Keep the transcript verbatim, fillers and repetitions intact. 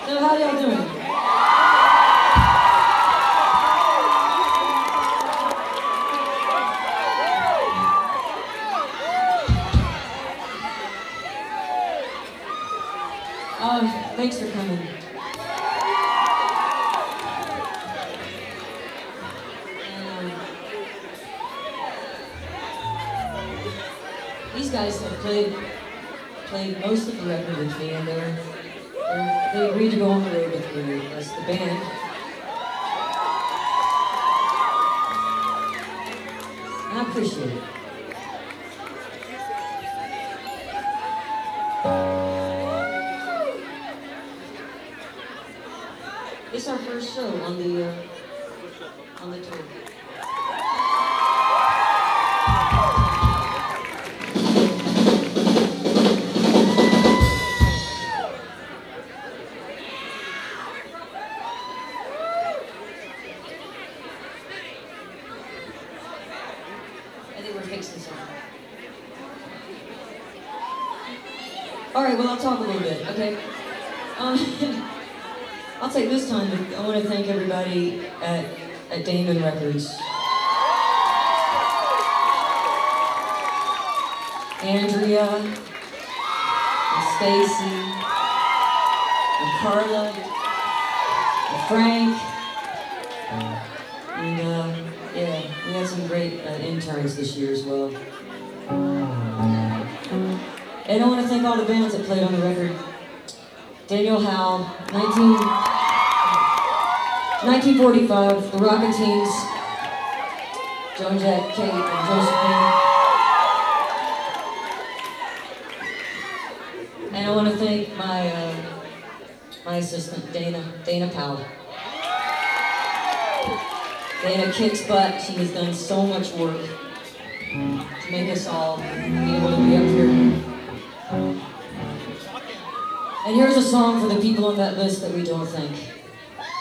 So how y'all doing? Um, thanks for coming. Um, these guys have played played most of the record with me, and they're, they're they agreed to go on the road with me as the band. And I appreciate it. It's our first show on the uh, on the tour. I think we're fixing something. All right. Well, I'll talk a little bit. Okay. Um, I'll take this time to, I want to thank everybody at, at Damon Records. Andrea, and Stacy, and Carla, and Frank, and uh, yeah, we had some great uh, interns this year as well. And I want to thank all the bands that played on the record. Daniel Howe, nineteen forty-five, the Rockin' Teens, Joan Jett, Kate, and Josephine. And I want to thank my uh, my assistant, Dana, Dana Powell. Dana kicks butt. She has done so much work to make us all be able to be up here. And here's a song for the people on that list that we don't thank.